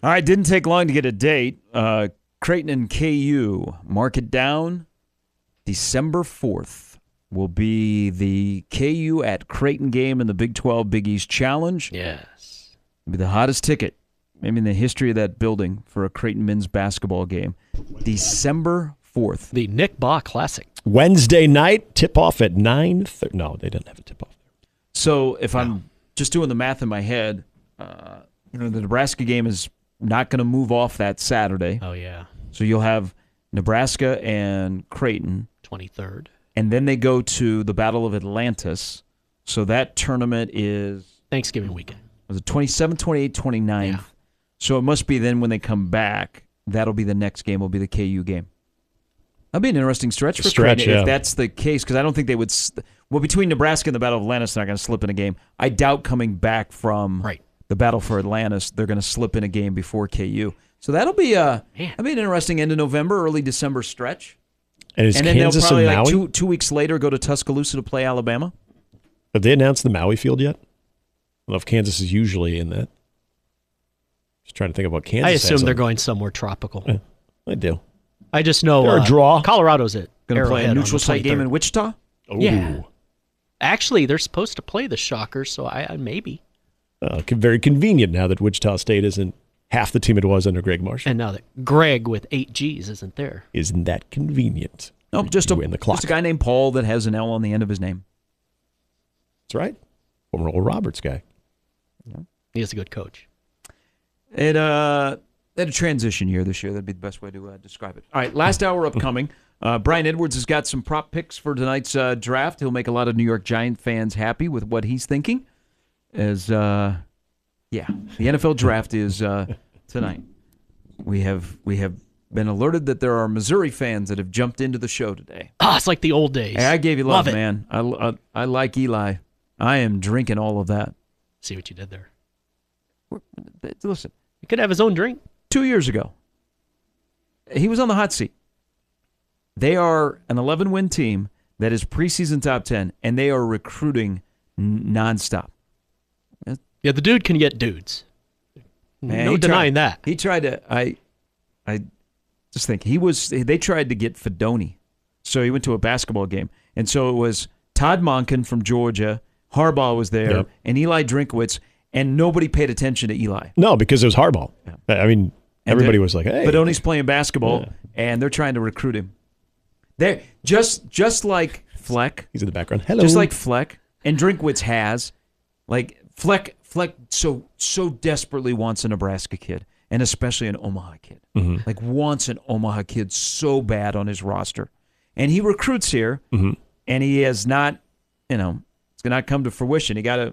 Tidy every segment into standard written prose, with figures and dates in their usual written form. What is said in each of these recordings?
All right, didn't take long to get a date. Creighton and KU, mark it down. December 4th will be the KU at Creighton game in the Big 12 Big East Challenge. Yes. It'll be the hottest ticket, maybe in the history of that building, for a Creighton men's basketball game. December 4th. The Nick Baugh Classic. Wednesday night, tip-off at 9:30. No, they didn't have a tip-off. So if I'm just doing the math in my head, the Nebraska game is not going to move off that Saturday. Oh, yeah. So you'll have Nebraska and Creighton. 23rd. And then they go to the Battle of Atlantis. So that tournament is... Thanksgiving weekend. Was it 27th, 28th, 29th? Yeah. So it must be then when they come back, that'll be the next game, will be the KU game. That'll be an interesting stretch for Creighton if that's the case, because I don't think they would... Well, between Nebraska and the Battle of Atlantis, they're not going to slip in a game. I doubt coming back from the Battle for Atlantis, they're going to slip in a game before KU. So that'll be an interesting end of November, early December stretch. And then Kansas they'll probably, and Maui? 2 weeks later, go to Tuscaloosa to play Alabama. Have they announced the Maui field yet? I don't know if Kansas is usually in that. Just trying to think about Kansas. I assume they're going somewhere tropical. Yeah, I do. I just know They're a draw. Colorado's it. Going to play a neutral site game in Wichita? Ooh. Yeah. Actually, they're supposed to play the Shockers, so I maybe. Very convenient now that Wichita State isn't half the team it was under Greg Marshall. And now that Greg with 8 G's isn't there. Isn't that convenient? Nope, just a guy named Paul that has an L on the end of his name. That's right. Former Oral Roberts guy. Yeah. He is a good coach. It had a transition year this year. That'd be the best way to describe it. All right, last hour upcoming. Brian Edwards has got some prop picks for tonight's draft. He'll make a lot of New York Giant fans happy with what he's thinking. The NFL draft is tonight. We have been alerted that there are Missouri fans that have jumped into the show today. It's like the old days. Hey, I gave you love, Love it. man. I like Eli. I am drinking all of that. See what you did there. Listen. He could have his own drink. 2 years ago, he was on the hot seat. They are an 11-win team that is preseason top 10, and they are recruiting nonstop. Yeah, the dude can get dudes. Man, no denying that. He tried to. I just think they tried to get Fedoni, so he went to a basketball game, and so it was Todd Monken from Georgia, Harbaugh was there, and Eli Drinkwitz, and nobody paid attention to Eli. No, because it was Harbaugh. Yeah. I mean, everybody was like, "Hey, Fedoni's playing basketball," and they're trying to recruit him. They're just like Fleck. He's in the background. Hello. Just like Fleck, and Drinkwitz has, like Fleck so desperately wants a Nebraska kid, and especially an Omaha kid. Mm-hmm. Like wants an Omaha kid so bad on his roster, and he recruits here, and he has not, it's not come to fruition. He got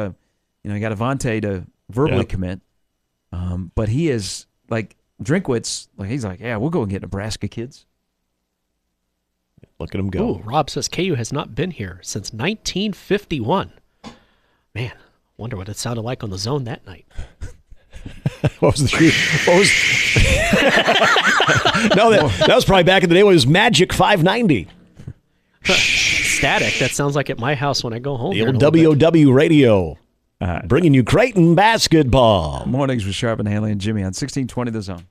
Avante to verbally commit, but he is like Drinkwitz. Like he's like, yeah, we'll go and get Nebraska kids. Look at him go. Ooh, Rob says KU has not been here since 1951. Man, wonder what it sounded like on the zone that night. What was the shoot? No, that was probably back in the day when it was Magic 590. Static. That sounds like at my house when I go home. The old WOW radio. Bringing you Creighton basketball. Mornings with Sharp and Hanley and Jimmy on 1620 The Zone.